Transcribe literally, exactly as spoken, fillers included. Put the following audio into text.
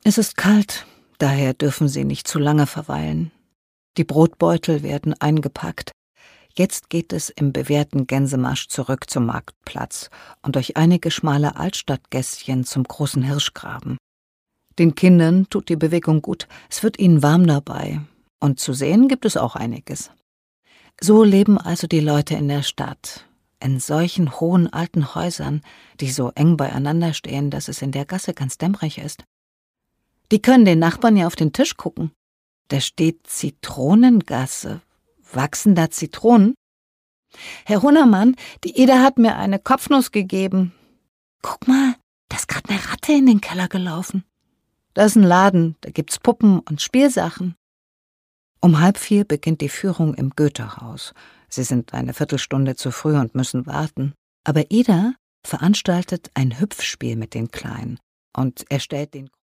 Es ist kalt, daher dürfen sie nicht zu lange verweilen. Die Brotbeutel werden eingepackt. Jetzt geht es im bewährten Gänsemarsch zurück zum Marktplatz und durch einige schmale Altstadtgässchen zum großen Hirschgraben. Den Kindern tut die Bewegung gut, es wird ihnen warm dabei. Und zu sehen gibt es auch einiges. So leben also die Leute in der Stadt, in solchen hohen alten Häusern, die so eng beieinander stehen, dass es in der Gasse ganz dämmerig ist. Die können den Nachbarn ja auf den Tisch gucken. Da steht Zitronengasse. Wachsen da Zitronen? Herr Hunnermann, die Ida hat mir eine Kopfnuss gegeben. Guck mal, da ist gerade eine Ratte in den Keller gelaufen. Da ist ein Laden, da gibt's Puppen und Spielsachen. Um halb vier beginnt die Führung im Goethehaus. Sie sind eine Viertelstunde zu früh und müssen warten. Aber Ida veranstaltet ein Hüpfspiel mit den Kleinen und erstellt den